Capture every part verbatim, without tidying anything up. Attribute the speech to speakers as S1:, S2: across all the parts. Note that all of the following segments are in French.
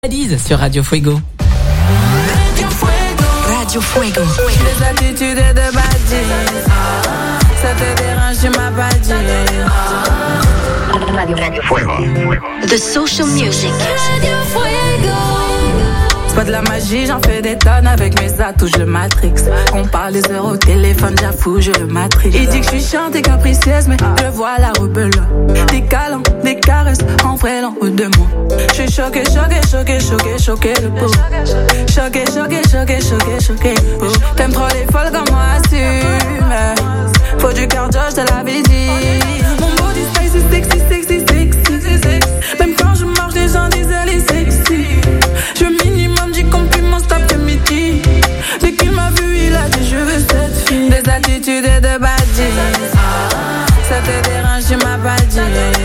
S1: Alice sur Radio Fuego.
S2: Radio Fuego. Radio Fuego.
S3: Les attitudes de badis, ça te dérange, tu m'as pas dit.
S2: Radio, Radio Fuego. The social music. Radio Fuego.
S3: C'est pas de la magie, j'en fais des tonnes avec mes atouts, je le matrix. On parle des heures au téléphone, j'avoue, je le matrix. Il dit que je suis chiante et capricieuse, mais je vois la rebelle. Des câlins, des caresses, en vrai, en haut de moi. Je suis choquée, choquée, choquée, choquée, choquée, le pot. Choquée, choquée, choquée, choquée, choquée, le pot. T'aimes trop les folles comme moi, assume. Faut du cardio, je te l'avais dit. Mon body style, c'est sexy, sexy, sexy, sexy. Même quand je marche, les gens disent elle est sexy. Je minimum du compliment cet après-midi. Dès qu'il m'a vu, il a dit je veux cette fille. Des attitudes de badis, ça te dérange, tu m'as pas dit.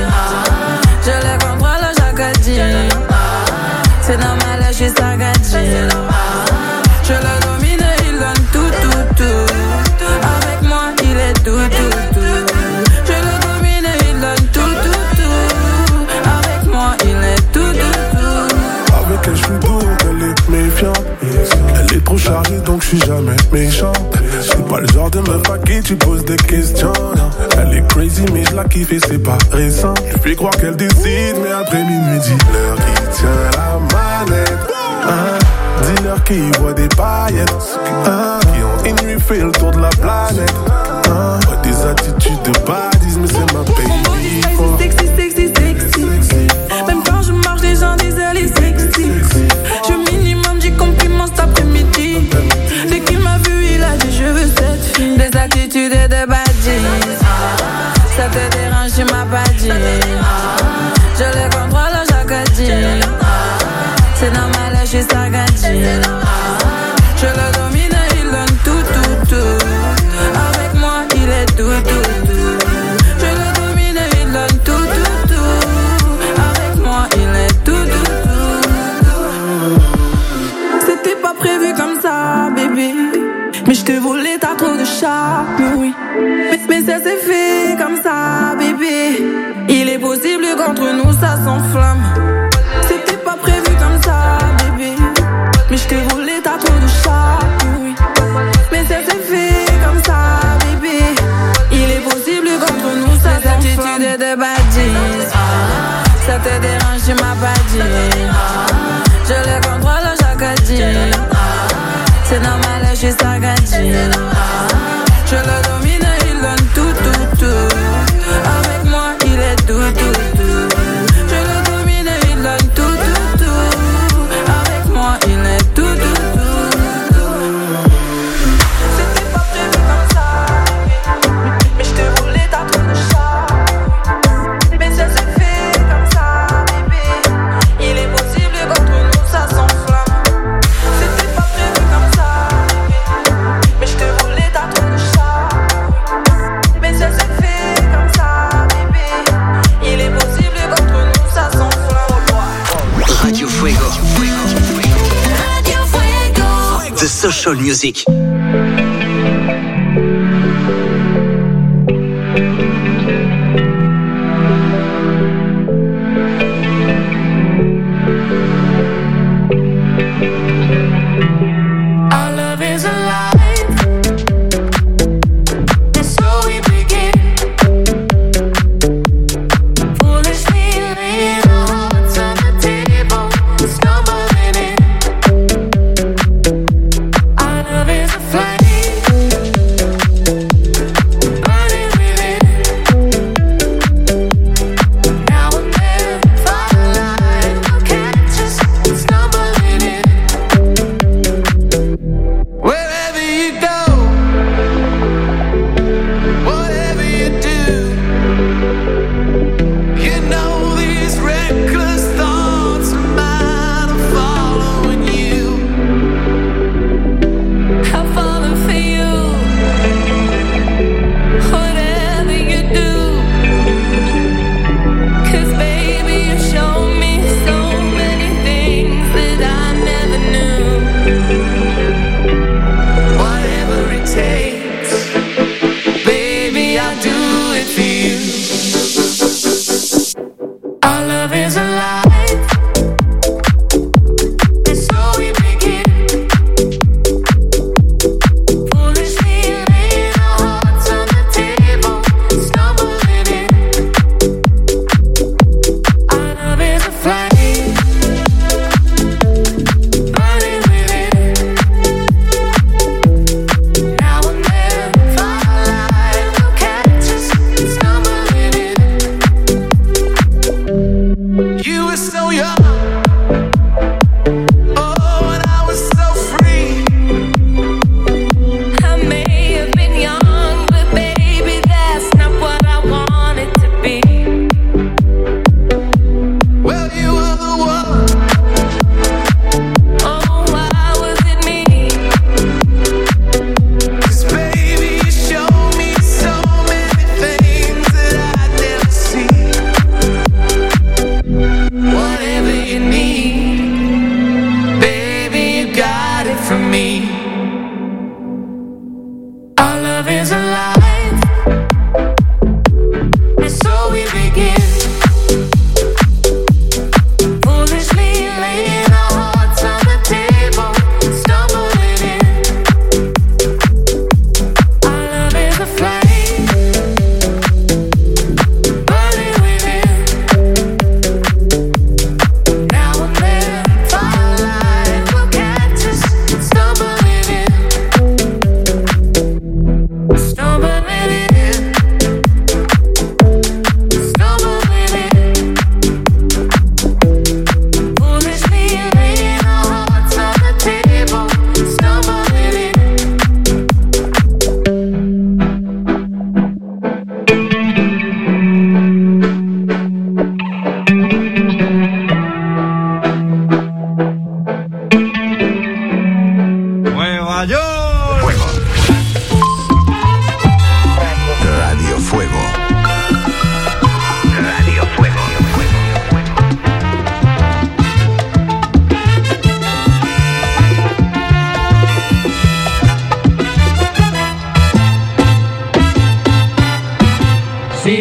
S3: Je les contrôle chaque dit. C'est normal, je suis sagadji. Je le domine, il donne tout, tout, tout. Avec moi, il est tout, tout, tout. Je le domine, il donne tout, tout, tout. Avec moi, il est tout, tout, tout.
S4: Avec elle, je suis doux, elle est méfiante. Elle est trop chargée, donc je suis jamais méchant. C'est pas le genre de meuf à qui tu poses des questions. Non. Elle est crazy, mais je la kiffe et c'est pas récent. Je fais croire qu'elle décide, mais après minuit, dis-leur qui tient la manette. Ah, dis-leur qui voit des paillettes. Ah, qui ont une nuit fait le tour de la planète. Ah, des attitudes de badis, mais c'est ma baby.
S3: Oh. Sexy, sexy, sexy, sexy. Même quand je marche, les gens disent elle est sexy. Je minimum du compliment cet après-midi. Dès qu'il m'a vu, il a dit je veux cette fille. Des attitudes de badis, ça te dérange, tu m'as pas dit. Je les contrôle chaque dit. C'est normal, je suis sagadji. Je le domine, il donne tout, tout, tout. Avec moi, il est tout, tout, tout. Je le domine, il donne tout, tout, tout. Avec moi, il est tout, tout, tout. C'était pas prévu comme ça, bébé. Mais je te voulais, t'as trop de charme, oui. Mais, mais ça s'est fait comme ça, bébé. Il est possible qu'entre nous ça s'enflamme. C'était pas prévu comme ça, bébé. Mais je te voulais, t'as trop de charme, oui. Mais ça s'est fait comme ça, bébé. Il est possible qu'entre nous ça s'enflamme. Des attitudes de badis, ça te dérange, tu m'as pas dit. Je les contrôle chaque dit. C'est normal, je suis sagadji. Je le domine, il donne tout, tout, tout. Avec moi, il est tout, tout, tout. Je le domine, il donne tout, tout, tout. Avec moi, il est tout, tout, tout. C'était pas prévu comme ça, mais je te voulais, t'as trop de charme. Mais ça s'est fait comme ça, bébé. Il est possible qu'entre nous ça s'enflamme. C'était pas prévu comme ça, bébé. Mais je te voulais, t'as trop de charme. Mais ça s'est fait comme ça, bébé. Il est possible qu'entre nous ça s'enflamme.
S2: Radio Fuego. Radio Fuego.
S5: The social music.
S6: Flame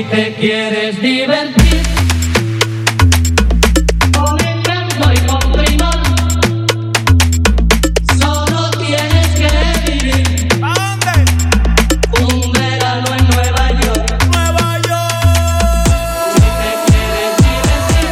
S1: te quieres divertir con Encanto y con Primor, solo tienes que vivir.
S5: ¿A dónde?
S1: Un verano en Nueva York.
S5: Nueva York.
S1: Si te quieres divertir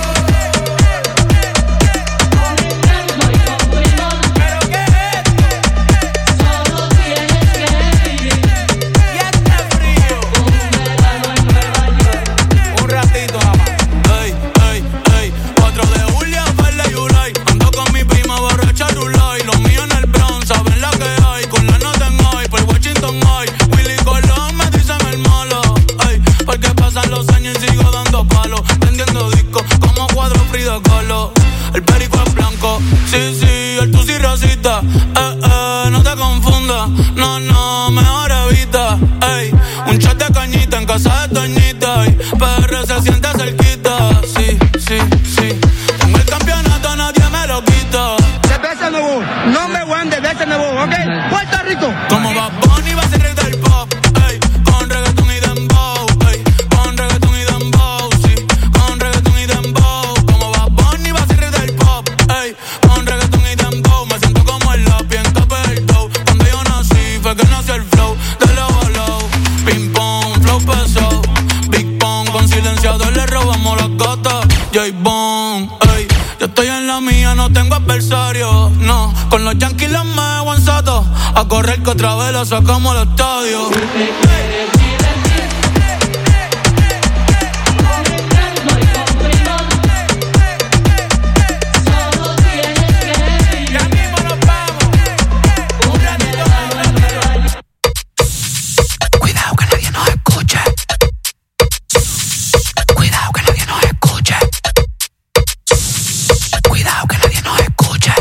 S1: con Encanto y con Primor,
S5: ¿Pero qué es esto?
S1: solo tienes que vivir.
S5: Y este frío.
S1: Un verano en Nueva York.
S5: Un ratito nada más. Ey, ey, ey. cuatro de julio, verde Yulay. Ando con mi prima borracha Rulay. Los míos en el Bronx, saben la que hay. Con la nota en hoy, por Washington hoy. Willy Colón me dicen el malo. Ey, porque pasan los años y sigo dando palos. Prendiendo discos como cuadro Frida Kahlo. El perico es blanco, sí, sí, el tusi racista. Eh, eh, no te confundas. No, no, mejor evita. Ey, un chat de cañita en casa de Toñita. Y P R se siente cerquita. Sí, sí, sí. Tengo el campeonato, nadie me lo quita.
S6: Cerveza Nuevo, number one de cerveza Nuevo, ¿ok? Puerto Rico.
S5: Como Bad Bunny va a ser rey del pop. Ey, con reggaeton y dembow. Ey, con reggaeton y dembow. Sí, con reggaeton y dembow. Como Bad Bunny va a ser rey del pop. Ey, con reggaeton y dembow. Me siento como el lápiz en tope del dough. Cuando yo nací fue que nació el flow de low a low. Ping pong, flow pesado. Big Pong, con silenciador le robamos las gatas. J-Bone, ey, yo estoy en la mía, no tengo adversario. No, con los Yankees los me aguanzato. A correr que otra vez la sacamos al estadio.
S1: Si te quieres divertir con Encanto y con Primor, solo tienes que vivir.
S5: Ya mismo nos vamos.
S1: Un verano en Nueva York.
S7: Cuidado que nadie nos escuche. Cuidado que nadie nos escuche. Cuidado que nadie nos escuche.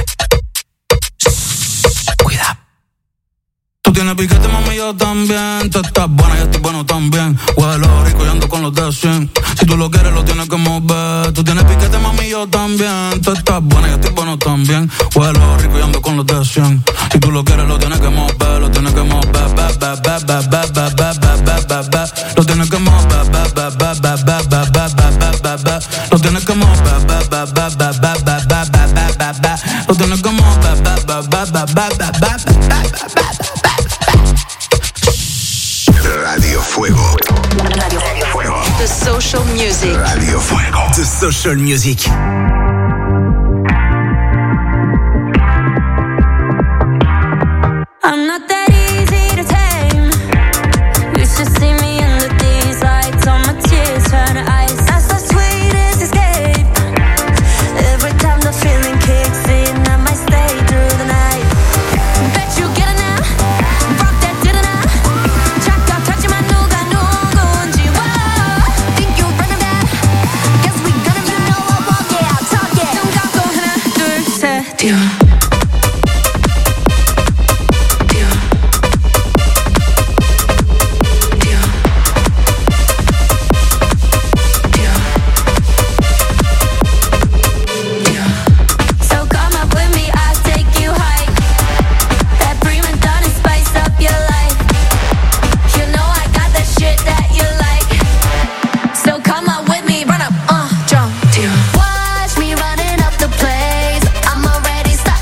S7: Cuidado.
S5: Tú tienes piquete, mami, yo también. Tú estás buena, yo estoy bueno también. Huele rico y ando con los de cien. Si tú lo quieres, lo tienes que mover. Tú tienes piquete, mami, yo también. Tú estás buena, yo estoy bueno también. Huele rico y ando con los de cien. Si tú lo quieres, lo tienes que mover. Lo tienes que mover. Ba, ba, ba, ba, ba, ba, ba, ba, ba, ba, ba. Lo tienes que mover. Ba, ba, ba, ba, ba, ba, ba, ba, ba, ba, ba. Lo tienes que mover. Ba, ba, ba, ba, ba, ba, ba, ba, ba, ba, ba. Lo tienes que mover. Ba, ba, ba, ba, ba, ba, ba, ba, ba, ba.
S8: Radio Fuego.
S2: Radio Fuego. The social music.
S8: Radio Fuego.
S7: The social music.
S3: I'm not that easy to tame. You should see me under these lights. All my tears turn to ice. That's the sweetest escape. Every time the feeling kicks in, I might stay through the night. Bet you get it now. Rock that did it now. Track out, touching my nuga nuga. Whoa, think you running that? Guess we gonna, you know I walk it out, talk it. Nunca cogen a dulce, tío. Watch me running up the place. I'm already stuck.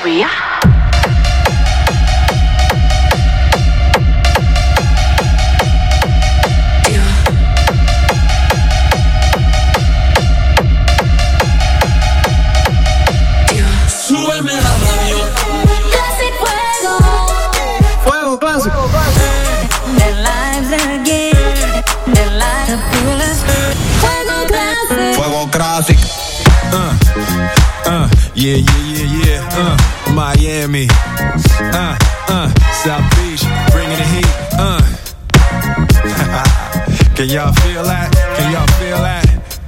S2: rire.
S1: Súbeme la radio.
S9: Classic Fuego.
S6: Fuego clásico.
S9: Their lives again. Their lives are full of Fuego Classic.
S10: Fuego Classic. Uh, uh, yeah, yeah, yeah, yeah. Uh, Miami. Uh, uh, South Beach, bringing the heat. Uh. Can y'all feel that? Can y'all feel that?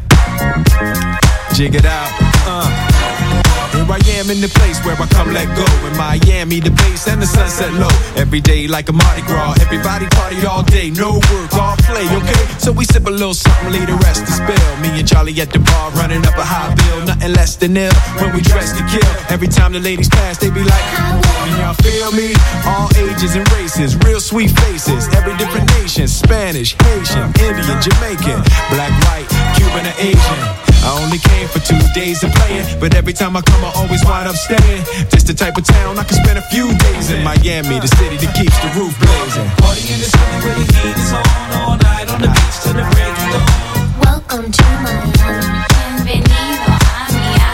S10: Jig it out. Uh. Here I am in the place where I come let go. In Miami, the base and the sunset low. Every day like a Mardi Gras. Everybody party all day. No work, all play, okay? So we sip a little something, leave the rest to spill. Me and Charlie at the bar running up a high bill. Nothing less than ill when we dress to kill. Every time the ladies pass, they be like, can y'all feel me? All ages and races, real sweet faces. Every different nation, Spanish, Haitian, Indian, Jamaican, black, white, Cuban, or Asian. I only came for two days of playing, but every time I come I always wind up staying. Just the type of town I can spend a few days in. Miami, the city that keeps the roof blazing.
S1: Party in the city where the heat is on. All night on the beach till the break of dawn.
S9: Welcome to Miami. Bienvenido a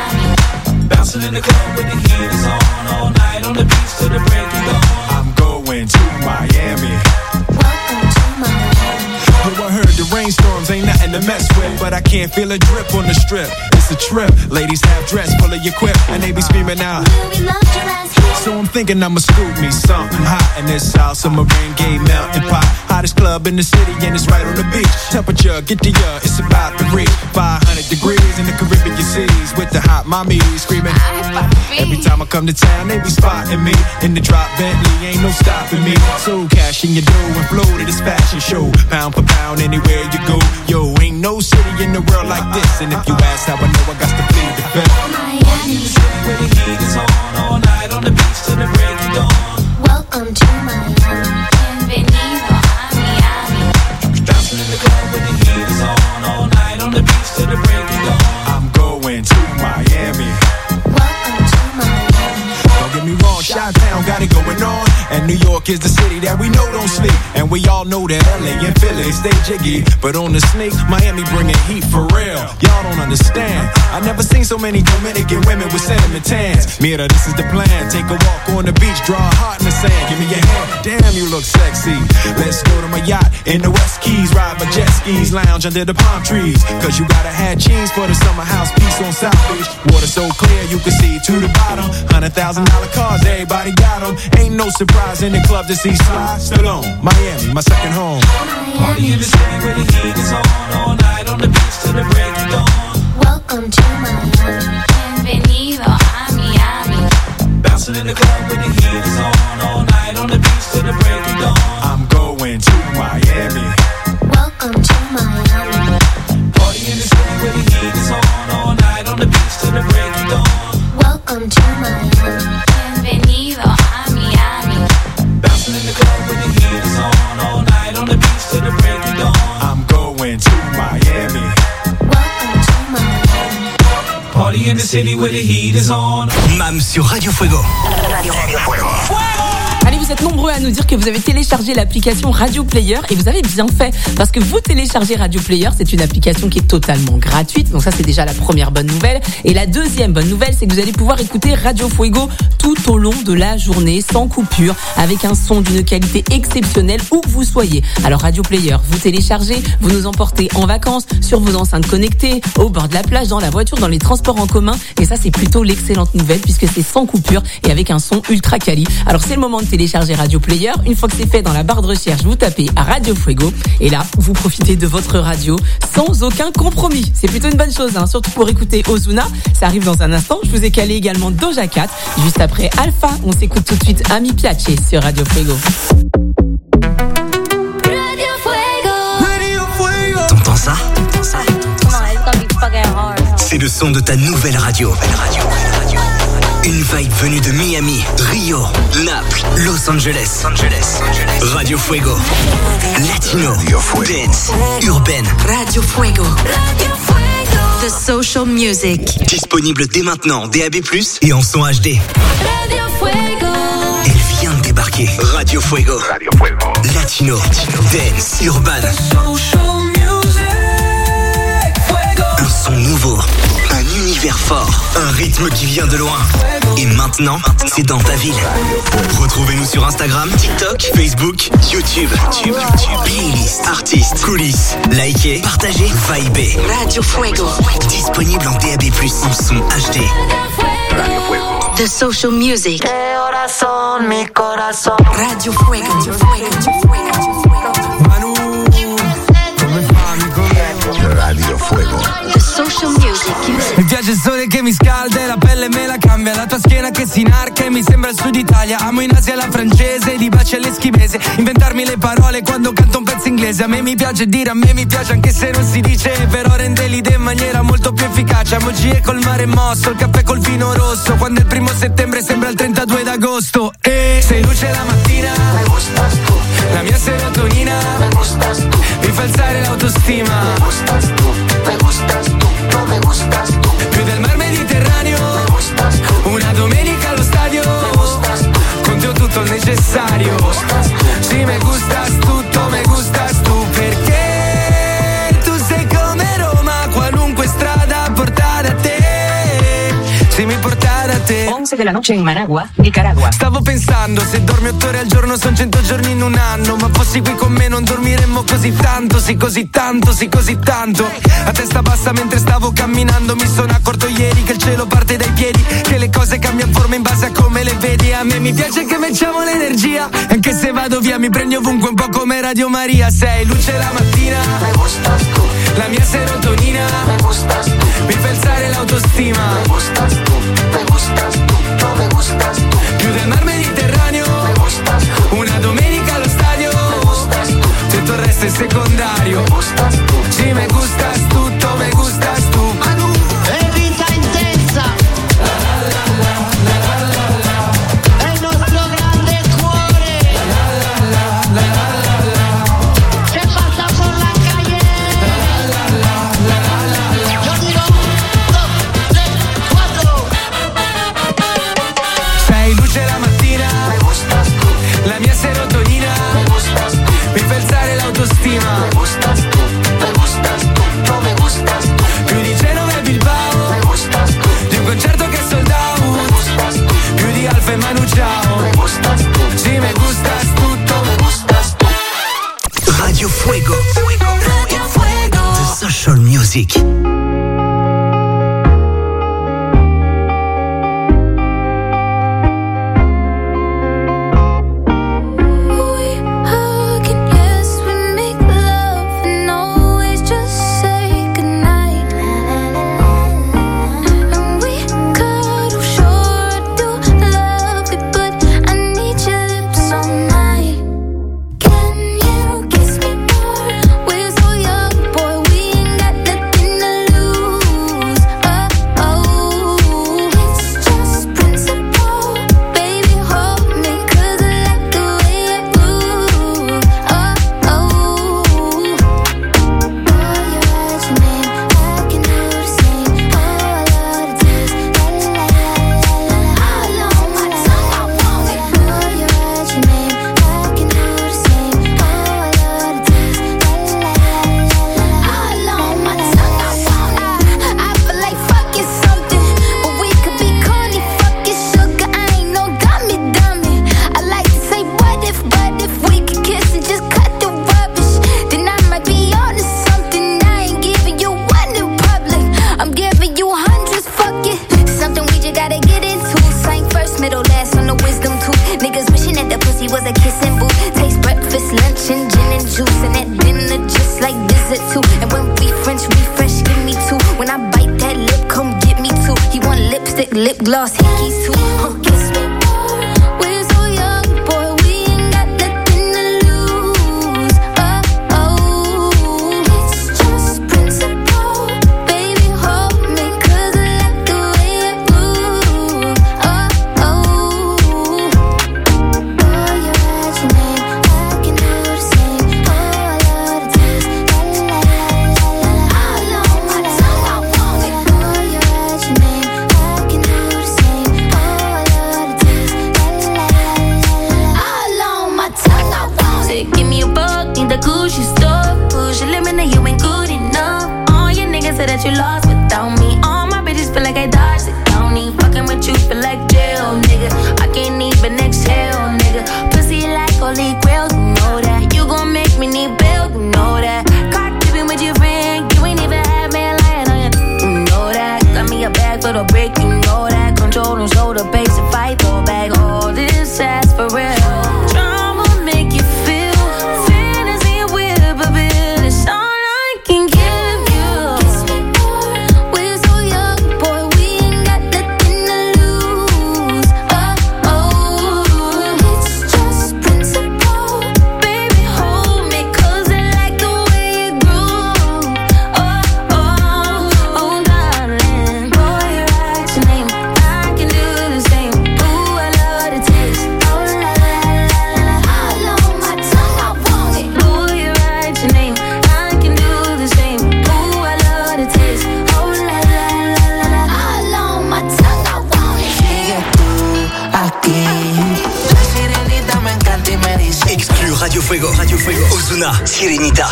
S9: Miami.
S1: Bouncing in the club where the heat is on. All night on the beach till the break of dawn.
S10: I'm going to Miami.
S9: Welcome to Miami.
S10: Oh, I heard the rainstorms ain't nothing to mess with, but I can't feel a drip on the strip. It's a trip. Ladies have dress full of your quip, and they be screaming out.
S9: We loved your ass here.
S10: So I'm thinking I'ma scoop me something hot in this house. I'm a Gay melting pot. Hottest club in the city, and it's right on the beach. Temperature, get the uh, it's about to reach five hundred degrees in the Caribbean seas with the hot mommy screaming. Every time I come to town, they be spotting me in the drop Bentley, ain't no stopping me. So cash in your dough and flow to this fashion show. Pound for pound, anywhere you go. Yo, ain't no city in the world like this. And if you ask how I know, I got to plead the fifth.
S1: Party in the city where the heat is on. All night on the beach till the break of dawn.
S9: Welcome to Miami. Bienvenido a Miami.
S1: Bouncing in the club where the heat is on. All night on the beach till the break of dawn.
S10: I'm going to Miami.
S9: Welcome to Miami.
S10: Don't get me wrong, Chi-Town got it going on. And New York is the city that we know don't sleep. And we all know that L A and Philly stay jiggy. But on the sneak, Miami bringing heat for real. Y'all don't understand. I never seen so many Dominican women with cinnamon tans. Mira, this is the plan. Take a walk on the beach, draw a heart in the sand. Give me your hand. Damn, you look sexy. Let's go to my yacht in the West Keys. Ride my jet skis, lounge under the palm trees. Cause you gotta have cheese for the summer house piece on South Beach. Water so clear you can see to the bottom. Hundred thousand dollar cars, everybody got them. Ain't no surprise in the club to see Sly Stallone. Miami, my second home.
S1: Party in the city where the heat is on. All night on the beach till the break of dawn.
S9: Welcome to Miami. Bienvenido a Miami.
S1: Bouncing in the club where the heat is on. All night on the beach till the break of dawn.
S10: I'm going to Miami.
S9: Welcome to Miami.
S1: Party in the city where the heat is on. All night on the beach till the break of dawn.
S9: Welcome to Miami. Bienvenido a Miami.
S1: Bouncing in the club where the heat is on. All night on the beach till the break of dawn.
S10: I'm going to Miami.
S9: Welcome to Miami.
S1: Party in the city where the heat is on.
S7: Mam sur Radio Fuego.
S8: Radio Fuego.
S11: Allez, vous êtes nombreux à nous dire que vous avez téléchargé l'application Radio Player et vous avez bien fait parce que vous téléchargez Radio Player, c'est une application qui est totalement gratuite. Donc ça, c'est déjà la première bonne nouvelle. Et la deuxième bonne nouvelle, c'est que vous allez pouvoir écouter Radio Fuego tout au long de la journée, sans coupure, avec un son d'une qualité exceptionnelle où que vous soyez. Alors Radio Player, vous téléchargez, vous nous emportez en vacances, sur vos enceintes connectées, au bord de la plage, dans la voiture, dans les transports en commun. Et ça, c'est plutôt l'excellente nouvelle puisque c'est sans coupure et avec un son ultra quali. Alors c'est le moment de télécharger Radio Player. Une fois que c'est fait, dans la barre de recherche, vous tapez à Radio Fuego et là, vous profitez de votre radio sans aucun compromis. C'est plutôt une bonne chose, hein, surtout pour écouter Ozuna. Ça arrive dans un instant. Je vous ai calé également Doja Cat. Juste après Alpha, on s'écoute tout de suite Ami Piace sur Radio Fuego.
S9: Radio Fuego.
S7: T'entends ça? T'entends ça? C'est le son de ta nouvelle radio. radio. Une vibe venue de Miami, Rio, Naples, Los Angeles. Angeles. Radio Fuego. Latino,
S8: Radio Fuego.
S7: dance, urbaine.
S2: Radio Fuego.
S9: Radio Fuego.
S2: The Social Music.
S7: Disponible dès maintenant en D A B plus, et en son H D.
S9: Radio Fuego.
S7: Elle vient de débarquer. Radio Fuego.
S8: Radio Fuego.
S7: Latino, dance, urban.
S1: Social music. Fuego.
S7: Un son nouveau. Un univers fort. Un rythme qui vient de loin. Et maintenant, c'est dans ta ville. Retrouvez-nous sur Instagram, TikTok, Facebook, YouTube. YouTube, YouTube. Playlist, artistes, coulisses. Likez, partagez, vibez.
S2: Radio Fuego.
S7: Disponible en D A B plus, en son H D.
S8: Radio Fuego.
S2: The Social Music.
S12: Corazón, mi corazón.
S2: Radio Fuego.
S12: Manu, come fa, amico mio?
S8: Radio Fuego.
S2: The Social Music.
S12: Mi piace il sole che mi scalda e la pelle me la cambia. La tua schiena che si inarca e mi sembra il sud Italia. Amo in Asia la francese, di baci all'eschimese. Inventarmi le parole quando canto un pezzo inglese. A me mi piace dire, a me mi piace anche se non si dice. Però rende l'idea in maniera molto più efficace. Emoji col mare mosso, il caffè col vino rosso. Quando è il primo settembre sembra il trentadue d'agosto. E sei luce la mattina, me gustas tu. La mia serotonina, me gustas tu. Mi fa alzare l'autostima, me gustas tu. Me gustas tu, no me gustas tu. Più del mar Mediterraneo, me gustas tu. Una domenica allo stadio, me gustas tu. Con te ho tutto il necessario, me gustas tu. Sì, me gustas tutto, me gustas tu. Perché tu sei come Roma, qualunque strada porta da te. Se mi porta da te.
S11: once de la noche in Managua, Nicaragua.
S12: Stavo pensando, se dormi otto ore al giorno son cento giorni in un anno. Ma fossi qui con me non dormiremmo così tanto. Sì, così tanto, sì, così tanto. A testa bassa mentre stavo camminando. Mi sono accorto ieri che il cielo parte dai piedi. Che le cose cambiano forma in base a come le vedi. A me mi piace che mettiamo l'energia. Anche se vado via mi prendi ovunque, un po' come Radio Maria. Sei luce la mattina, me gustas tu. La mia serotonina, me gustas tu. Mi fa alzare l'autostima, me gustas tu. Me gustas tu, no me gustas tu. Più del mar Mediterraneo, me gustas tu. Una domenica allo stadio, me gustas tu. Tutto il resto è secondario, me gustas tu. Sì, me gustas tutto, me gustas tu. Manu,
S13: è vita intensa. La la la la la la la. È il nostro grande cuore. La la la la la la la. Che passa por la calle. La la la la la la la. Yo digo uno, tre, quattro.
S12: sei luce la mattina, me gustas tu. La mia serotonina, me gustas tu. Mi fa alzare l'autostima, me gustas tu. Me gustas tu, no me gustas tu. Più di Genova e Bilbao, me gustas tu. Di un concerto che è sold out, me gustas tu. Più di Alfa e Manu Ciao, me gustas tu. Sì, me gustas tutto, me gustas tu.
S7: Radio Fuego.
S9: Radio Fuego.
S7: The Social Music.
S9: Lip gloss, hickeys too. Huh, kiss me more. We're so young, boy. We ain't got nothing to lose. Oh, oh. It's just principle. Baby, hold me, 'cause I like the way it moves. Oh, oh. Oh, you write your name, I can do the same. Oh, I love the taste. La, la, la, la, la. I know my tongue, I won't.
S7: Fuego. Ozuna, Sirenita.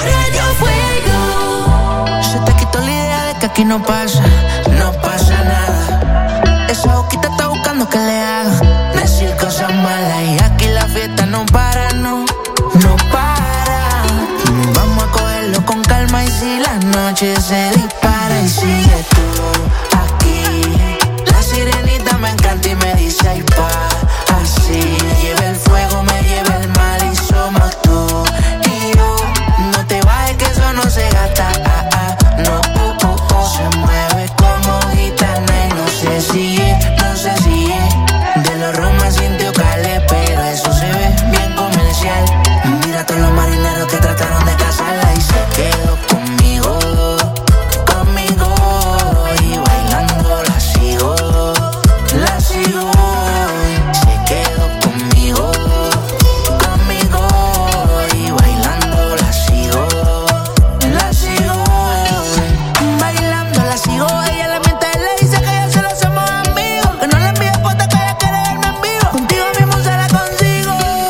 S14: Se te quitó la idea de que aquí no pasa, no pasa nada. Esa boquita está buscando que le haga decir cosas malas y aquí la fiesta no para, no, no para. Vamos a cogerlo con calma y si la noche se dispara y sigue tú aquí. La sirenita me encanta y me dice ay pa, así. Lleva el fuego, me lleva el mal y somos tú y yo. No te bajes que eso no se gasta, ah, ah, no, uh, uh, uh. Se mueve como gitana y no sé si es, no sé si es de los Romas Indio Calé, pero eso se ve bien comercial. Mira a todos los marineros que trataron de casarla y se quedó conmigo, conmigo y bailando la sigo, la sigo. Se quedó conmigo, conmigo y bailando la sigo, la sigo. Bailando la sigo, ella la miente y le dice que ya se lo hacemos amigos, que no le envíe fotos que ella quiere verme en vivo. Contigo mismo se la consigo.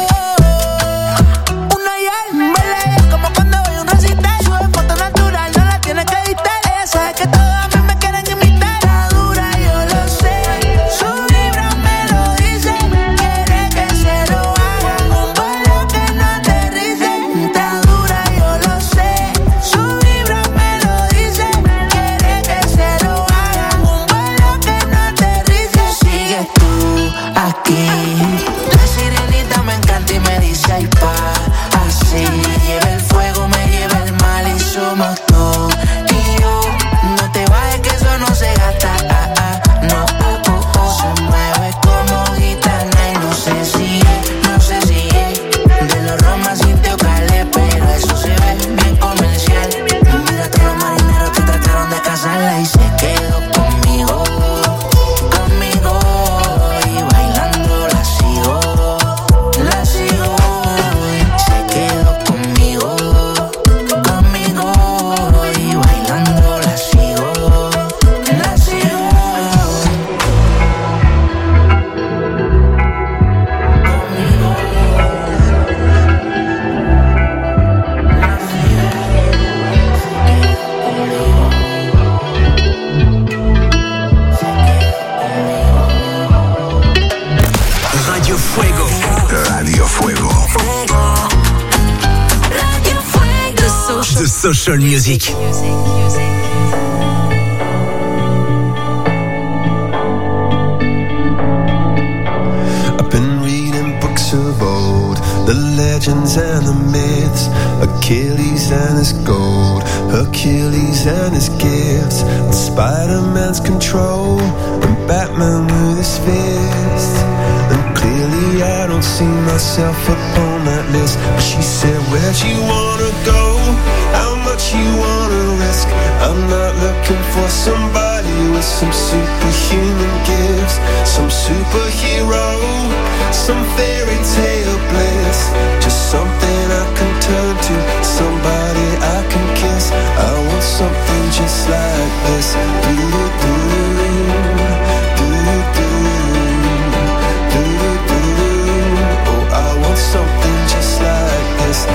S14: Una y él, baila ella como cuando voy a un recital. Sube foto natural, no la tiene que editar. Ella sabe que todos a mí me quieren imitar. Está dura, yo lo sé, su vibra me lo dice. Quiere que se lo haga un vuelo que no aterrice. Está dura, yo lo sé, su vibra me lo dice. Quiere que se lo haga un vuelo que no aterrice. Sigues tú aquí. La sirenita me encanta y me dice ay pa, así. Lleva el fuego, me lleva el mal y somos tú y yo. No te bajes que eso no se gasta, ah, ah, no, uh, uh, uh. Se mueve como gitana y no sé si es, no sé si es de los Romas Indio Calé, pero eso se ve bien comercial. Mira a todos los marineros que trataron de casarla y se quedó conmigo, conmigo y bailando la sigo, la sigo. Se quedó conmigo, conmigo y bailando la sigo, la sigo.
S7: Radio Fuego.
S8: Radio Fuego.
S7: The Social Music.
S15: I've been reading books of old, the legends and the myths, Achilles and his gold, Hercules and his gifts, and Spider-Man's control, and Batman with his fist. And clearly I don't see myself upon that list. But she said, where'd you wanna go? How much you wanna risk? I'm not looking for somebody with some superhuman gifts, some superhero, some fairy tale bliss. Just something I can turn to, somebody I can kiss. I want something just like this. Do-do-do, do-do-do, do-do-do. Oh, I want something just like this.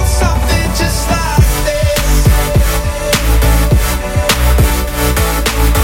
S15: Oh, I want something just like this.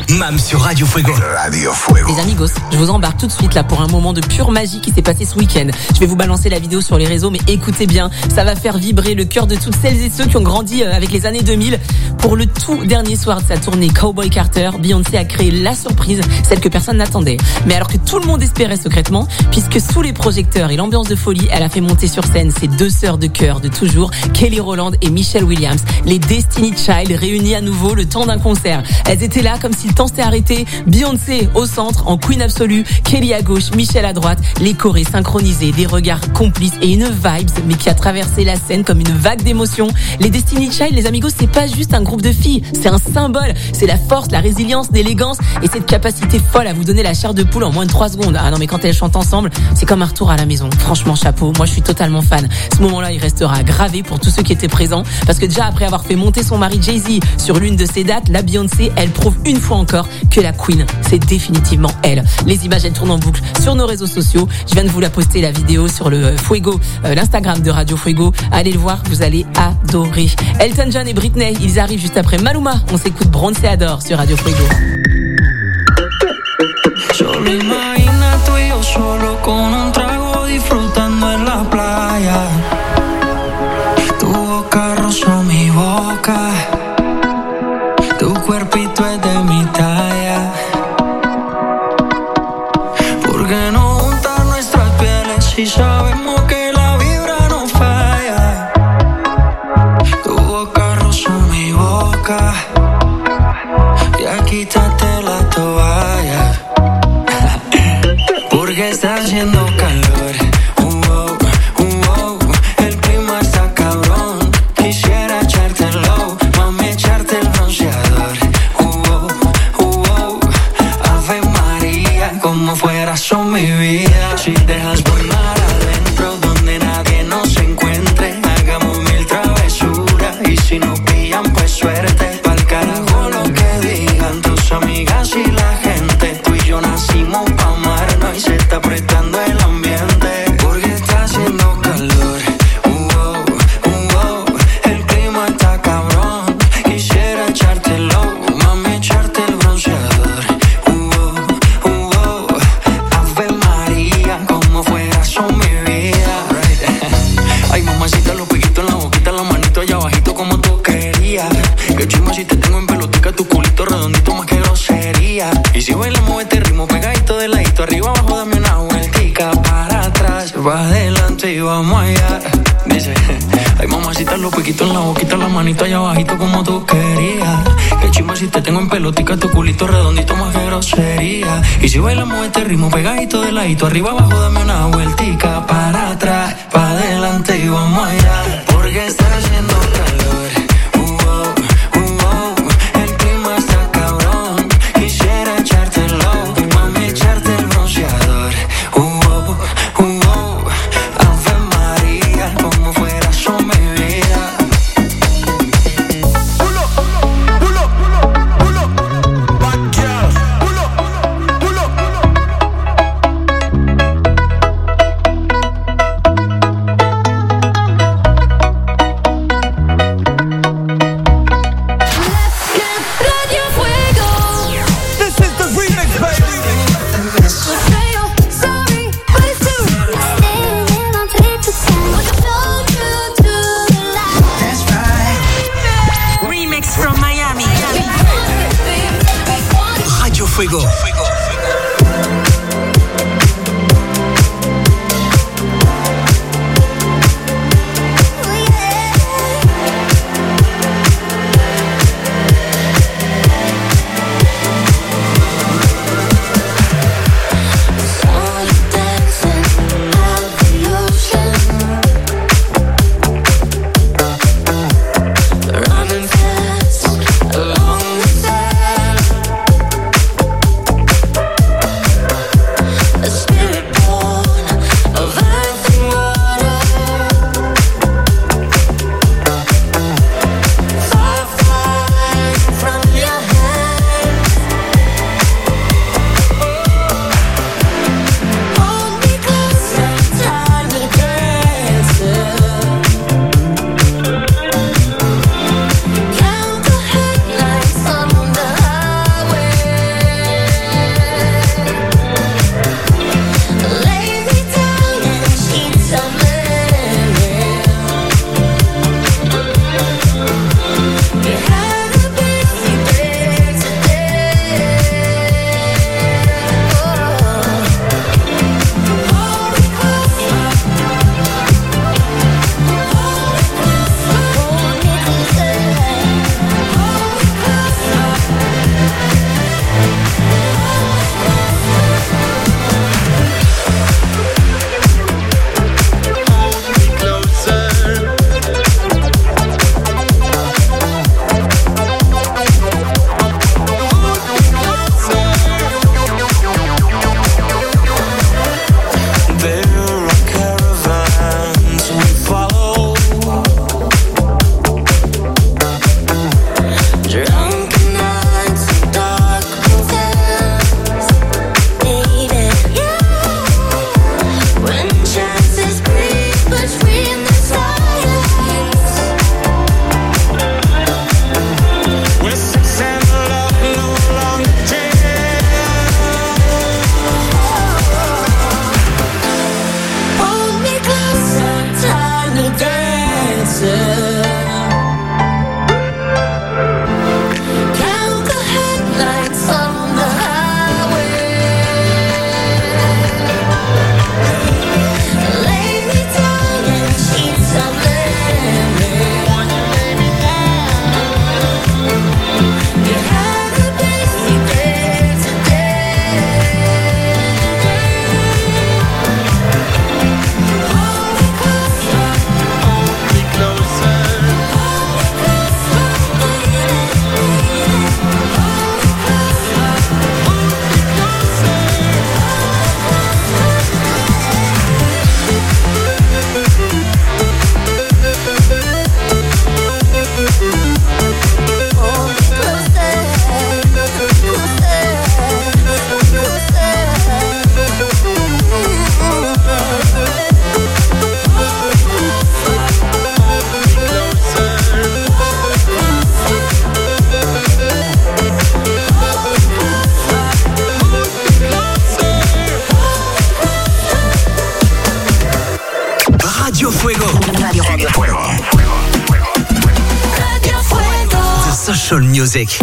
S7: Mam sur Radio Fuego.
S8: Radio Fuego.
S11: Les amigos, je vous embarque tout de suite là pour un moment de pure magie qui s'est passé ce week-end. Je vais vous balancer la vidéo sur les réseaux, mais écoutez bien, ça va faire vibrer le cœur de toutes celles et ceux qui ont grandi avec les années deux mille. Pour le tout dernier soir de sa tournée Cowboy Carter, Beyoncé a créé la surprise, celle que personne n'attendait. Mais alors que tout le monde espérait secrètement, puisque sous les projecteurs et l'ambiance de folie, elle a fait monter sur scène ses deux sœurs de cœur de toujours, Kelly Rowland et Michelle Williams, les Destiny Child réunis à nouveau le temps d'un concert. Elles étaient là comme si le temps s'était arrêté. Beyoncé au centre, en queen absolue, Kelly à gauche, Michelle à droite, les chorés synchronisés, des regards complices et une vibes, mais qui a traversé la scène comme une vague d'émotions. Les Destiny Child, les amigos, c'est pas juste un groupe de filles, c'est un symbole. C'est la force, la résilience, l'élégance et cette capacité folle à vous donner la chair de poule en moins de trois secondes. Ah non, mais quand elles chantent ensemble, c'est comme un retour à la maison. Franchement, chapeau. Moi, je suis totalement fan. Ce moment-là, il restera gravé pour tous ceux qui étaient présents, parce que déjà après avoir fait monter son mari Jay-Z sur l'une de ses dates, la Beyoncé, elle prouve une fois encore que la Queen, c'est définitivement elle. Les images, elles tournent en boucle sur nos réseaux sociaux. Je viens de vous la poster, la vidéo, sur le Fuego, euh, l'Instagram de Radio Fuego. Allez le voir, vous allez adorer. Elton John et Britney, ils arrivent juste après Maluma. On s'écoute Bronceador sur Radio Fuego.
S16: Solo imagina tú y yo solo con un trago disfrutando en la playa. Tu boca rozó mi boca, tu cuerpito es de mi talla. ¿Por qué no juntar nuestras pieles si sabemos que la vibra no falla? Tu boca rozó mi boca, ya quítate la toalla. Porque está haciendo calor, uh -oh, uh -oh. El clima está cabrón. Quisiera echártelo, mami, echarte el bronceador, uh -oh, uh -oh. Ave María, como fueras son mi vida. Si dejas voy mar adentro, donde nadie nos encuentre. Hagamos mil travesuras y si nos pillan pues suerte. Pa'l carajo lo que digan tus amigas y la gente. Tú y yo nacimos pa' amarnos y se está apretando el ambiente. Porque está haciendo calor, uh -oh, uh -oh. El clima está cabrón. Quisiera echártelo, mami, echarte el bronceador, uh -oh, uh -oh. Ave María, como fuera son mi vida. Ay, mamacita, los piquitos en la boquita, la manito allá abajito como tú querías. Que chima si te tengo en pelotica, tu culito redondito más que grosería. Y si bailamos este ritmo pegadito de ladito, arriba abajo dame una vueltica, para atrás, va adelante y vamos allá. Dice, ay mamacita, los piquitos en la boquita, la manito allá abajito como tú querías. Que chima si te tengo en pelotica, tu culito redondito más que grosería. Y si bailamos este ritmo pegadito de ladito, arriba abajo dame una vueltica, para atrás, pa' adelante y vamos allá. Porque está haciendo calor, uh -oh, uh -oh. El clima está cabrón. Quisiera echártelo, mami, echarte el bronceador, uh -oh, uh -oh. Ave María, como fuera son mi vida.
S10: Pull up, pull up, pull up, bad girl. Pull up, pull up,
S9: Radio Fuego.
S10: This is the remix, baby.
S9: Sorry, but it's true. Standing on tape to ten. So true to the light. That's right.
S17: Remix from Miami.
S7: Radio Fuego.
S9: Running fast along the sand.
S7: Social Music.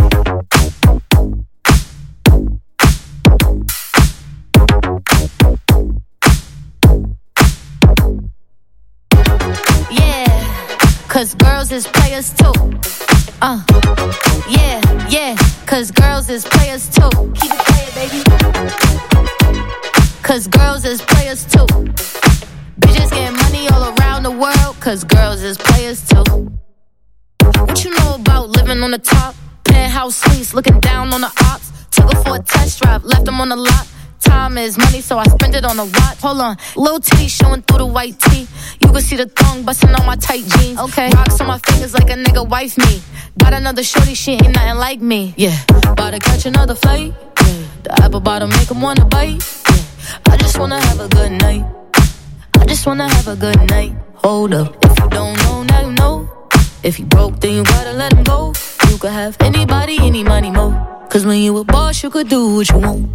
S17: Cause girls is players too. Uh, yeah, yeah. Cause girls is players too. Keep it playing, baby. Cause girls is players too. Bitches getting money all around the world. Cause girls is players too. What you know about living on the top? Penthouse suites, looking down on the ops. Took her for a test drive, left them on the lot. Time is money, so I spend it on a watch. Hold on, little titty showing through the white tee. You can see the thong busting on my tight jeans. Okay, rocks on my fingers like a nigga wife me. Got another shorty, she ain't nothing like me. Yeah, about to catch another flight. Yeah, the apple bottom make him wanna bite. Yeah, I just wanna have a good night. I just wanna have a good night. Hold up, if you don't know, now you know. If you broke, then you gotta let him go. You could have anybody, any money, mo. Cause when you a boss, you could do what you want.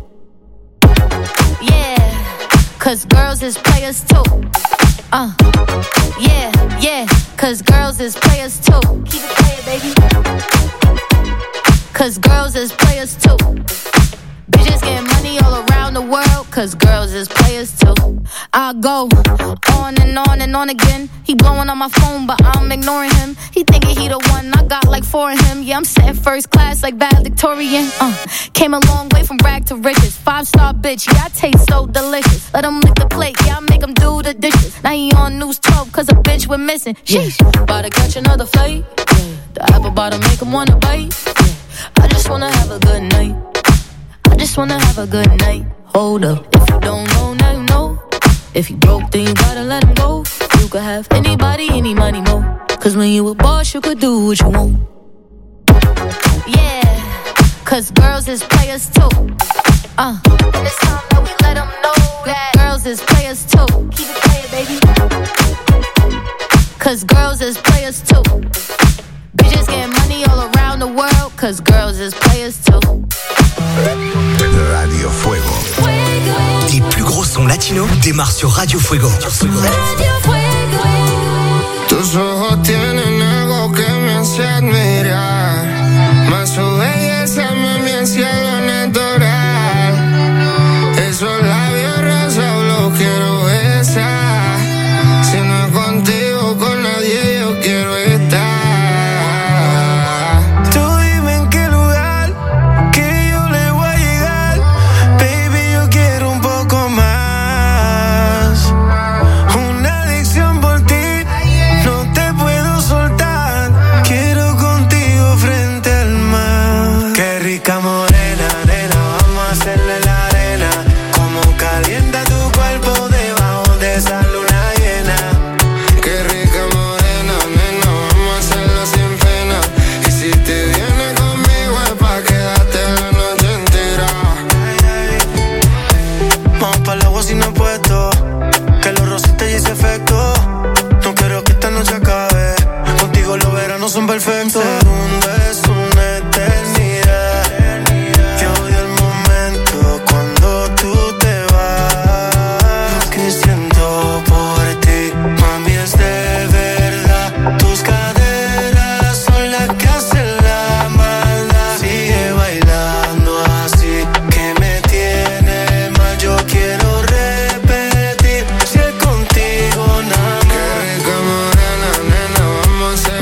S17: Yeah, cause girls is players too. Uh, yeah, yeah, cause girls is players too. Keep it playing, baby. Cause girls is players too. Bitches getting money all around the world. Cause girls is players too. I go on and on and on again. He blowing on my phone, but I'm ignoring him. He thinking he the one, I got like four of him. Yeah, I'm sitting first class like valedictorian. Uh, came a long way from rag to riches. Five star bitch, yeah, I taste so delicious. Let him lick the plate, yeah, I make him do the dishes. Now he on news twelve, cause a bitch we're missing. Sheesh, about to catch another flight. Yeah, the apple bottom make him wanna bite. Yeah, I just wanna have a good night. I just wanna have a good night. Hold up, if you don't know, now you know. If you broke, then you gotta let him go. You could have anybody, any money, mo. Cause when you a boss, you could do what you want. Yeah, cause girls is players too. Uh, and it's time that we let them know that girls is players too. Keep it playing, baby. Cause girls is players too. Bitches getting money all around the world. Cause girls is players too.
S8: Radio Fuego.
S7: Les plus gros sons latinos démarrent sur Radio Fuego.
S9: Radio Fuego.
S18: Tus ojos tienen algo que me hace admirar. Más su belleza me mi cielo natural. Esos labios rosas los quiero besar. Si no es contigo, con nadie yo quiero estar.
S19: Son perfectos. Segundo es una eternidad. Yo odio el momento cuando tú te vas. Lo que siento por ti, mami, es de verdad. Tus caderas son las que hacen la maldad. Sigue bailando así, que me tiene mal. Yo quiero repetir, si es contigo nada más.
S18: Qué rica morena, nena, vamos a hacer.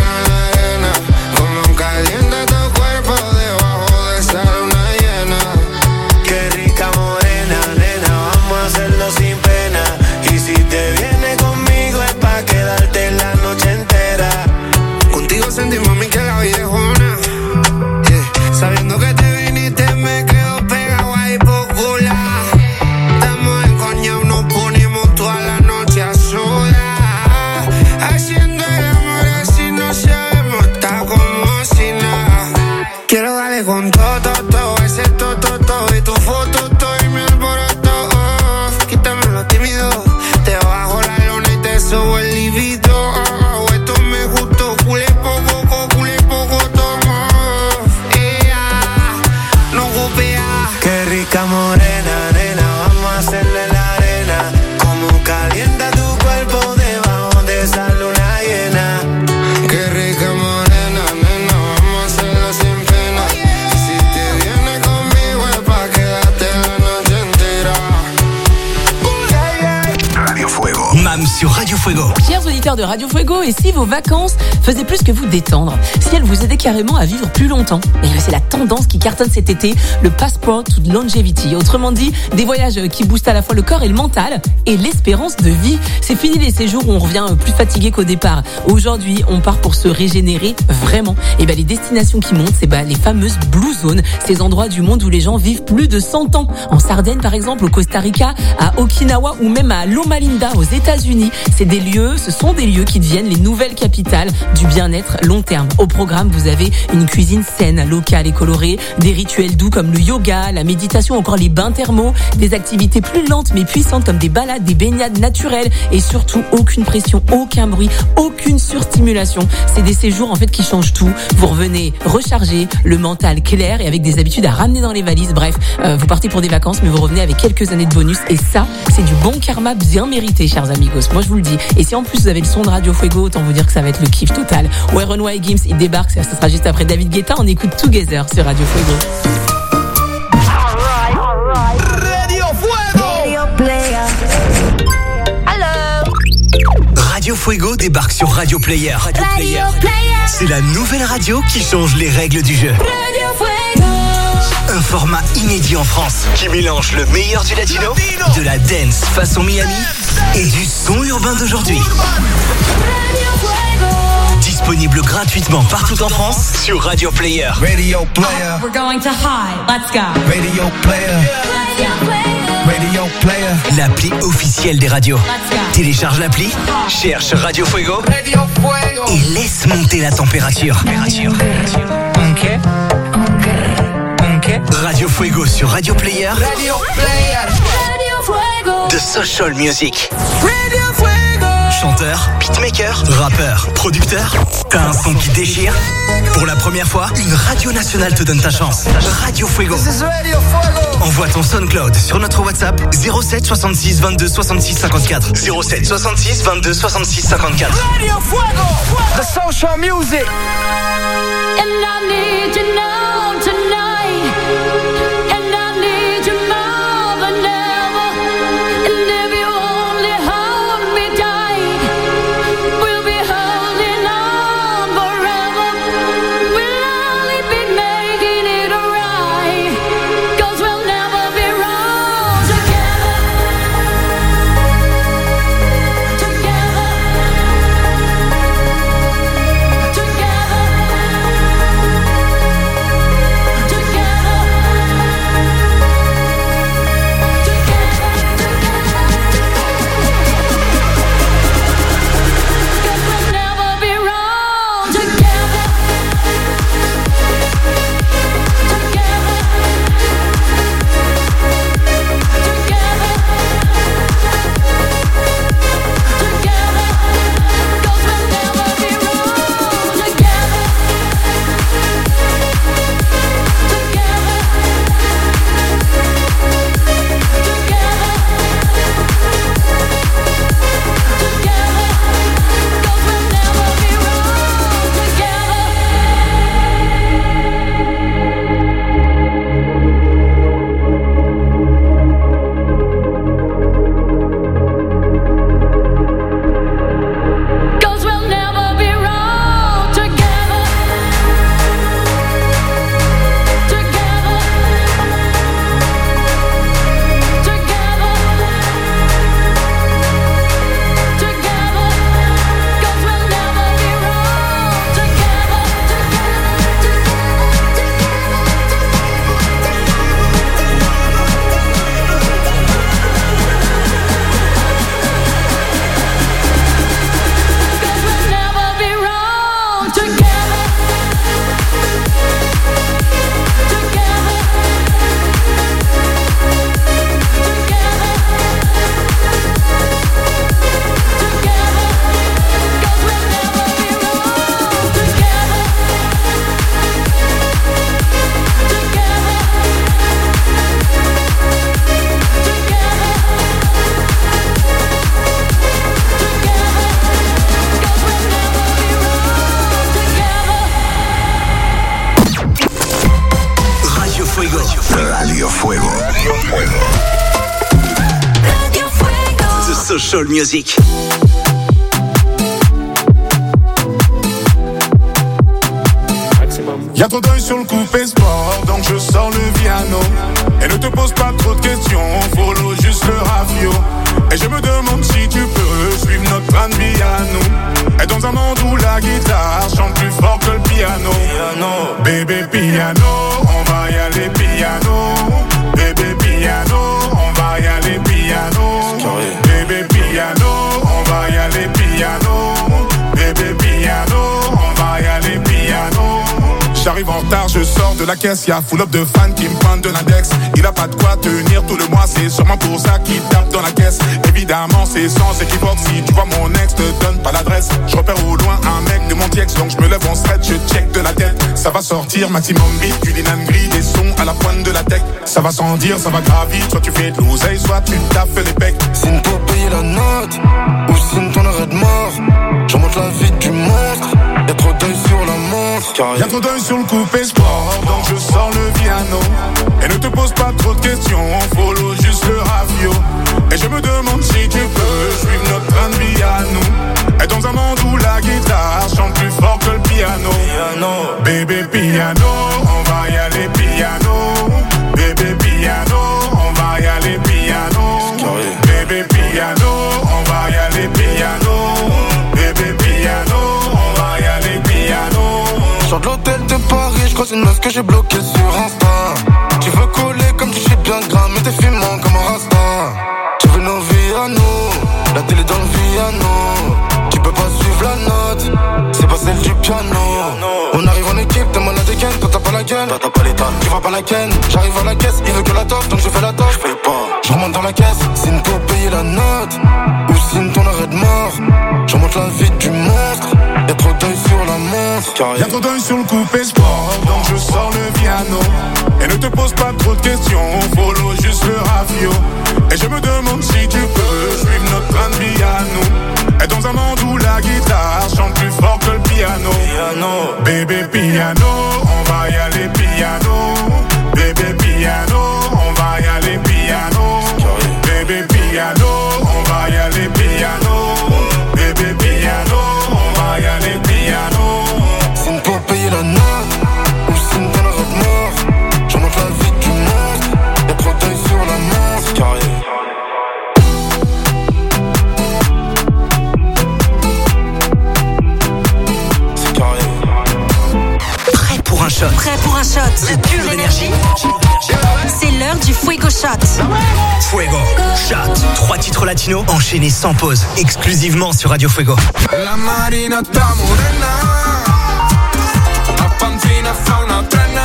S18: Calienta tu cuerpo debajo de esa luna llena.
S19: Qué rica morena, nena, vamos a hacerlo sin pena. Y si te vienes conmigo es pa' quedarte la noche entera.
S18: Contigo sentí, mami, que la vida es una. Yeah. Sabiendo que te viniste me quedo pegado ahí por cular. Estamos en coña, nos ponemos toda la noche a solas. Haciendo el amor así no sabemos, está como quiero darle con todo, todo, todo, ese todo, todo, todo. Y tu foto, todo, y mi alboroto, oh. Quítame lo tímido, te bajo la lona y te subo el libido, oh, oh. Esto me gustó, culé poco, culé poco, tomo. Yeah, no golpea.
S19: Qué rica morena, nena, vamos a hacerle la arena. Como calienta tu cuerpo debajo de esa luna llena.
S18: Qué rica morena, nena, vamos a hacerlo sin
S7: Fuego.
S11: Chers auditeurs de Radio Fuego, et si vos vacances faisaient plus que vous détendre, si elles vous aidaient carrément à vivre plus longtemps, et c'est la tendance qui cartonne cet été, le Passport to Longevity. Autrement dit, des voyages qui boostent à la fois le corps et le mental et l'espérance de vie. C'est fini les séjours où on revient plus fatigué qu'au départ. Aujourd'hui, on part pour se régénérer vraiment. Et ben les destinations qui montent, c'est ben les fameuses Blue Zones, ces endroits du monde où les gens vivent plus de cent ans. En Sardaigne par exemple, au Costa Rica, à Okinawa ou même à Loma Linda aux États-Unis. C'est des lieux, ce sont des lieux qui deviennent les nouvelles capitales du bien-être long terme. Au programme, vous avez une cuisine saine, locale et colorée, des rituels doux comme le yoga, la méditation, encore les bains thermaux, des activités plus lentes mais puissantes comme des balades, des baignades naturelles et surtout aucune pression, aucun bruit, aucune surstimulation. C'est des séjours en fait qui changent tout. Vous revenez rechargé, le mental clair et avec des habitudes à ramener dans les valises. Bref, euh, vous partez pour des vacances mais vous revenez avec quelques années de bonus et ça, c'est du bon karma bien mérité, chers amigos. Moi je vous le dis. Et si en plus vous avez le son de Radio Fuego, autant vous dire que ça va être le kiff total. Ouais, Renoir et Gims, ils débarquent, ça, ça sera juste après David Guetta. On écoute Together sur Radio Fuego.
S7: Radio Fuego.
S9: Radio player. Hello.
S7: Radio Fuego débarque sur Radio Player. Radio,
S9: Radio
S7: Player.
S9: Player.
S7: C'est la nouvelle radio qui change les règles du jeu.
S9: Radio Fuego.
S7: Un format inédit en France qui mélange le meilleur du latino, de la dance façon Miami et du son urbain d'aujourd'hui. Disponible gratuitement partout en France sur Radio Player.
S15: Radio Player.
S11: We're going to high. Let's go.
S15: Radio Player. Radio Player.
S7: L'appli officielle des radios. Télécharge l'appli, cherche Radio Fuego et laisse monter la température.
S12: Okay. Okay.
S7: Radio Fuego sur Radio Player.
S15: Radio Player.
S9: Radio Fuego.
S7: The Social Music.
S9: Radio Fuego.
S7: Chanteur, beatmaker, rappeur, producteur, t'as un son qui déchire? Pour la première fois, une radio nationale te donne ta chance. Radio Fuego. Envoie ton SoundCloud sur notre WhatsApp zéro sept soixante-six vingt-deux soixante-six cinquante-quatre. zéro sept soixante-six vingt-deux soixante-six cinquante-quatre.
S12: Radio Fuego. The Social Music.
S9: And I need you now tonight. And I need you more than ever. And if you only hold me tight, we'll be holding on forever. We'll only be making it right. 'Cause we'll never be wrong together. Together.
S7: Social Music.
S4: Y'a trop d'œil sur le coupé sport, donc je sors le piano. Et ne te pose pas trop de questions, follow juste le rafio. Et je me demande si tu peux suivre notre plan de vie à nous. Et dans un monde où la guitare chante plus fort que le piano, piano. Bébé piano, on va y aller piano. Bébé piano, on va y aller piano. Bébé piano, on va y aller piano. Bébé piano, on va y aller piano. J'arrive en retard, je sors de la caisse, y'a full up de fans qui me pointent de l'index. Il a pas de quoi tenir tout le mois, c'est sûrement pour ça qu'il tape dans la caisse. Évidemment c'est sans équivoque, si tu vois mon ex, te donne pas l'adresse. Je repère au loin un mec de mon ex, donc je me lève en stretch, je check de la tête. Ça va sortir, maximum beat, du linan gris, des sons à la pointe de la tech. Ça va sans dire, ça va gravir, soit tu fais de l'oseille, soit tu taffes les pecs.
S19: Signe pour payer la note, ou signe ton arrêt de mort. Je monte la vie du monstre, y'a trop d'œil sur la montre.
S4: Y'a trop d'œil sur le coupé sport, donc je sors le piano. Et ne te pose pas trop de questions, follow juste le rafio. Et je me demande si tu peux suivre notre train de vie à nous. Et dans un monde où la guitare chante plus fort que le piano, piano. Bébé piano, on va y aller piano. Bébé piano, on va y aller piano. Bébé piano, on va y aller piano. Bébé piano, on va y aller piano.
S19: Sors de l'hôtel de Paris, je croise une meuf que j'ai bloquée sur Insta. Tu veux coller comme tu sais bien gras, mais t'es filmant comme un rasta. Tu veux nos vies à nous, la télé dans le piano. Tu peux pas suivre la note, c'est pas celle du piano. On arrive en équipe, t'es malade et ken, toi t'as pas la gueule, toi t'as pas l'état, tu vois pas la ken. J'arrive à la caisse, il veut que la toffe, donc je fais la toffe. Je fais pas, je remonte dans la caisse, signe pour payer la note, ou signe ton arrêt de mort. Je remonte la vie du monstre, y'a trop d'œil sur la montre.
S4: Y'a trop d'œil sur le coupé sport, donc je sors le piano. Et ne te pose pas trop de questions, follow juste le rafio. Et je me demande si tu peux suivre notre plan de vie à nous. Et dans un monde où la guitare chante plus fort que le piano, piano. Bébé piano, on va y aller piano. Bébé piano, on va y aller piano. Bébé piano, on va y aller piano. Bébé piano, on va y aller piano.
S19: Signe pour payer la note, ou signe ton arrêt de mort. Je monte la vie du monstre, y'a trop d'œil sur la montre. Carré.
S7: Prêt pour un shot.
S2: Prêt pour un shot de pure énergie. C'est l'heure du Fuego Shot.
S7: Fuego Shot. Trois titres latinos enchaînés sans pause, exclusivement sur Radio Fuego.
S12: La marina está morena, la pancina fa una trena.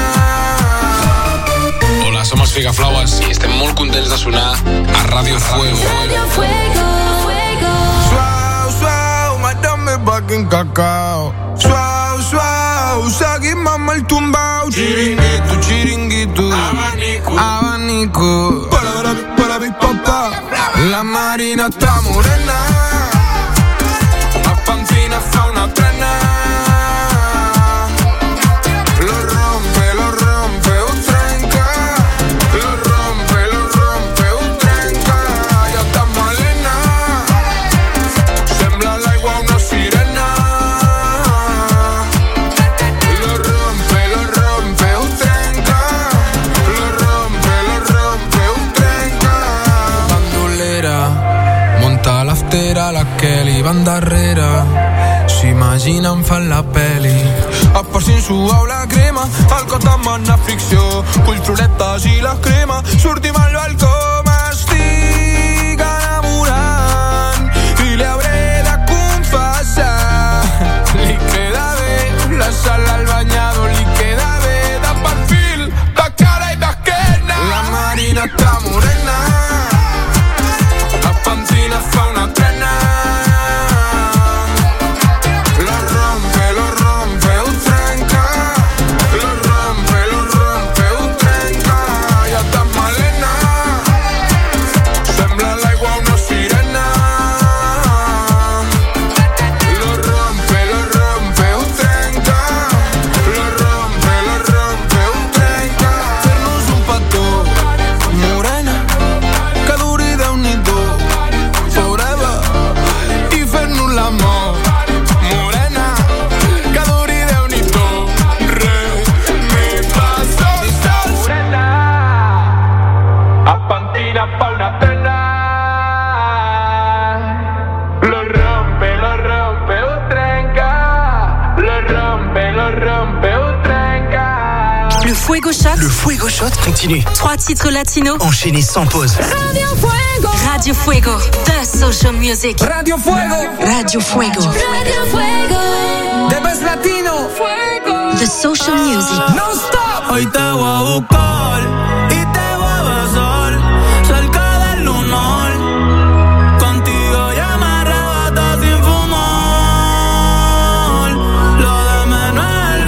S20: Hola, somos Figaflowers i estem molt contents de sonar a Radio Fuego.
S2: Radio Fuego, Fuego.
S12: Suau, suau, madame back en cacao. Suau, suau, seguim amb el tumbao. Chiringuito, chiringuito, abanico, abanico. Para, para, para, papá. La marina está morena, la pancina fa una trena. Lo rompe, lo rompe, un trenca. Lo rompe, lo rompe, un trenca. Ya está malena, sembla l'aigua una sirena. Lo rompe, lo rompe, un trenca. Lo rompe, lo rompe, un trenca. Bandolera, monta l'aftera, la Kelly van darrere. S'imaginen fan la peli. Apassin suau la crema, el cos demana fricció. Culturetes i la crema, sortim al balcó. M'estic enamorant i li hauré de confessar. Li queda bé la sala al bañador, li queda bé de perfil, de cara i d'esquena. La marina està morena, la pancina fa una trena. Lo rompe, lo rompe, un trenca. Lo rompe, lo rompe, un trenca. Ja està malena, sembla l'aigua una sirena. Lo rompe, lo rompe, un trenca. Lo rompe, lo rompe, un trenca. Fer-nos un petó, morena.
S2: Fuego Shot.
S7: Le Fuego Shot continue.
S2: Trois titres latinos.
S7: Enchaînés sans pause.
S2: Radio Fuego. Radio Fuego. The social music.
S12: Radio Fuego.
S2: Radio Fuego.
S12: Radio Fuego. The best latino.
S2: Fuego. The social music.
S12: Non stop.
S5: Hoy te voy a buscar y te voy a besar cerca del lunar. Contigo ya me arrebata sin fumar. Lo de menos es el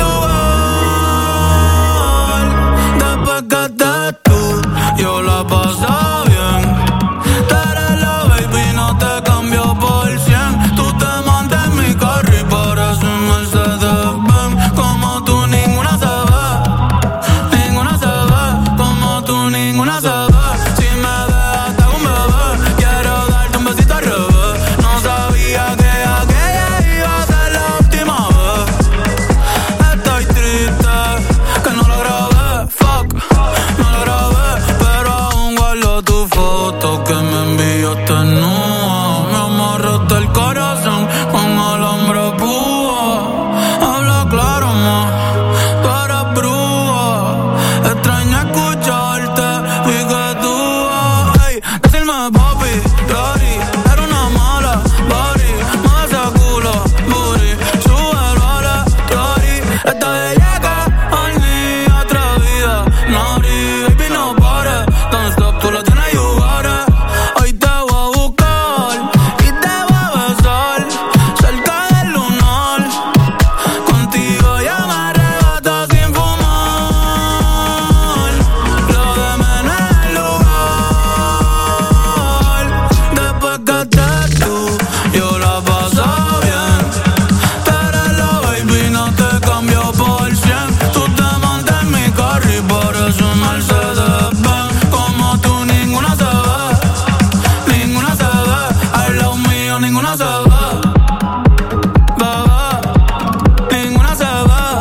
S5: lugar. Después que estés tú, yo la paso bien. Tú eres la baby, no te cambio por cien. Tú te montas en mi carro y pareces un Mercedes-Benz. Como tú ninguna se ve. Ninguna se ve, como tú ninguna se ve. Si me dejas te hago un bebé. Quiero darte un besito al revés. No sabía que aquella iba a ser la última vez. Estoy triste que no lo grabé. Fuck, no lo grabé. Pero aún guardo tu foto que me enviaste nua. Me amarraste el corazón con alambre púa. Habla claro, ma, tú eres brúa. Extraño escucharte y que tú, ey, decirme papi, Lori, era una mala, body, mueve ese culo, booty, súbelo a la story. Esta bellaca, al ni atrevida, Nori, baby no pare, don't stop, tú la tienes y jugaré. Hoy te voy a buscar y te voy a besar cerca del lunar. Contigo ya me arrebata sin fumar. Lo de menos es el lugar. Después que estés tú, yo la paso bien. Tú eres la baby, no te cambio por cien. Tú te montas en mi carro y pareces un Mercedes-Benz. Como tú ninguna se ve. Ninguna se ve. Al lado mío ninguna se ve. Bebé, ninguna se ve.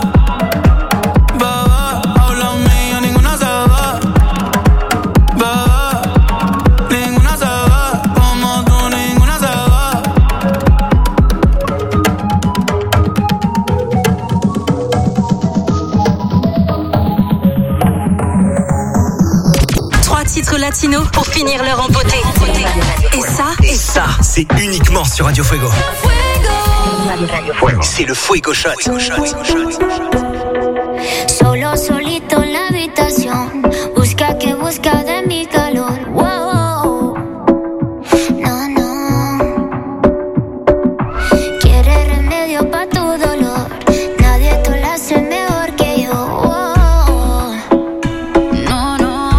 S5: Bebé, al lado mío ninguna se ve. Bebé, ninguna se ve. Como tú ninguna se ve.
S2: Trois titres latinos pour finir l'heure en beauté. Et ça,
S7: Et ça, c'est uniquement sur Radio Fuego. C'est le Fuego Shot.
S9: Solo, solito en la habitación. Busca que busca de mi calor. Wow. No, no. Quiere remedio pa' tu dolor. Nadie te lo hace mejor que yo. Wow. No,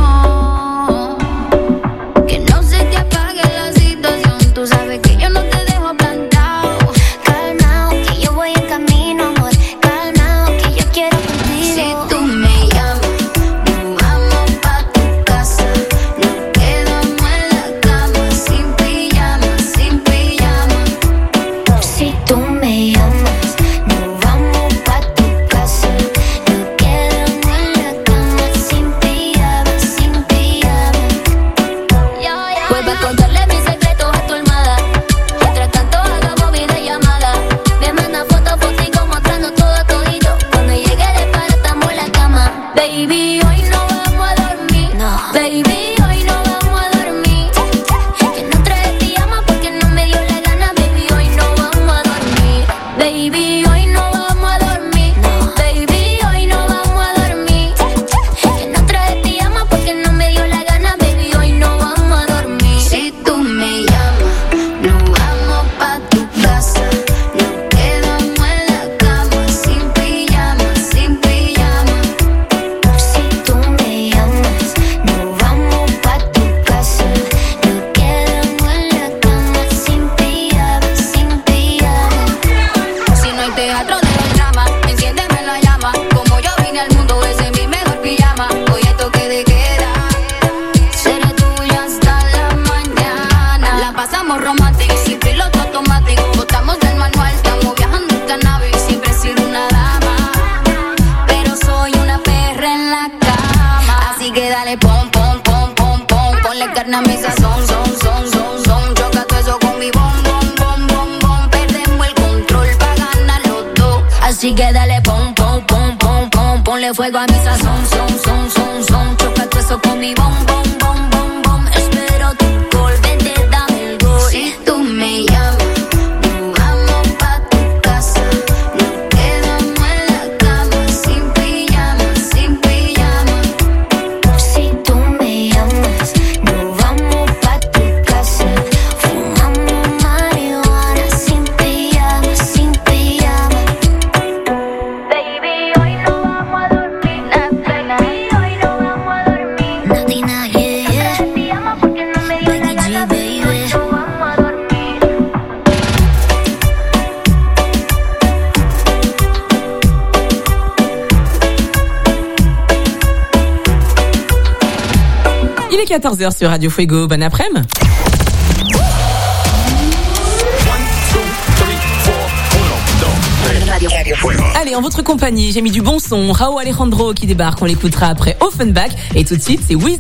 S9: no. Que no se te apague la situación. Tú sabes que yo no te dejo plantado. Calmao, que yo voy en camino, amor. Calmao, que yo quiero contigo. Si tú me llamas, nos vamos pa' tu casa. Nos quedamos en la cama, sin pijama, sin pijama. Si tú me llamas, nos vamos pa' tu casa. Nos quedamos en la cama, sin pijama, sin pijama. Vuelve a contarle mis secretos a tu almohada. Mientras tanto hagamos videollamada. Me manda fotos, fotico mostrando todo todito. Cuando llegue de para estamos en la cama. Baby, hoy no vamos a dormir. Baby, hoy no vamos a dormir. Que no traje pijama porque no me dio la gana. Baby, hoy no vamos a dormir. Baby, hoy no vamos a dormir. Baby, hoy no vamos a dormir. Que no traje pijama porque no me dio la gana. Baby, hoy no vamos a dormir. Si tú me llamas, nos vamos pa' tu casa. Nos quedamos en la cama, sin pijama, sin pijama. Si tú me llamas, nos vamos pa' tu casa. Nos quedamos en la cama, sin pijama, sin pijama. Si no hay teatro de los dramas, enciéndeme la llama. Como yo vine al mundo, ese es mi mejor pijama. Hoy es toque de queda. Seré tuya hasta la mañana. La pasamos romántica, sin piloto automático. Botamos del manual, estamos viajando en cannabis. Siempre he sido una dama, pero soy una perra en la cama. Así que dale pom, pom, pom, pom, pom. Ponle carne a mi sazón, son, son, son, son. Choca todo eso con mi bom, bom, bom, bom, bom. Perdemos el control pa' ganar los dos. Así que dale pom, pom, pom, pom, pom. Ponle
S17: Ponle fuego a mi sazón, son, son, son, son. Choca todo eso con mi bom, bom, bom, bom, bom. Espero tu gol, vente, dame el gol. Si tú me llamas, nos vamos pa' tu casa. Nos quedamos en la cama, sin pijama, sin pijama. Si tú me llamas, nos vamos pa' tu casa. Fumamos marihuana, sin pijama, sin pijama. Baby, hoy no vamos a dormir, nada, hoy no vamos a dormir. Natina, yeah, yeah. Te llamo porque no me dio la gana, baby, no vamos a dormir.
S11: Il est quatorze heures sur Radio Fuego. Bon après-midi. Allez, en votre compagnie, j'ai mis du bon son. Rao Alejandro qui débarque, on l'écoutera après Offenbach. Et tout de suite, c'est Wiz